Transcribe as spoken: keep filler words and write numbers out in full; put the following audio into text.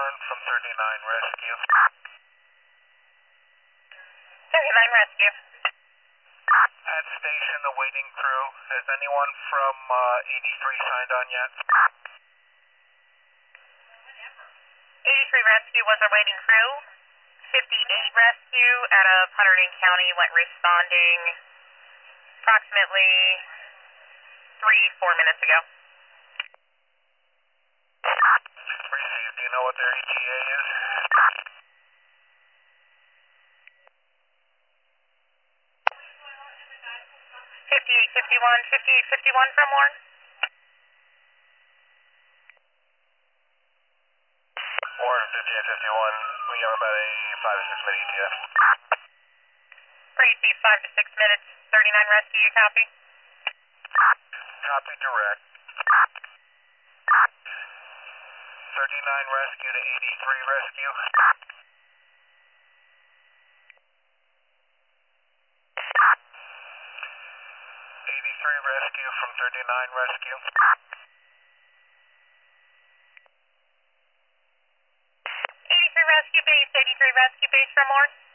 Warren from thirty-nine Rescue. thirty-nine Rescue. At station awaiting crew. Has anyone from uh, eighty-three signed on yet? eighty-three Rescue was awaiting crew. fifty-eight Rescue out of Hunterdon County went responding approximately three, four minutes ago. Received. Do you know what their E T A is? fifty-eight fifty-one, fifty-eight fifty-one from Warren. Warren fifty-eight fifty-one. We have about a five or six minute E T A. Receive five to six minutes. thirty-nine Rescue, you copy? Copy direct. thirty-nine Rescue to eighty-three Rescue. eighty-three Rescue from thirty-nine Rescue. eighty-three Rescue base, eighty-three Rescue base from Warren.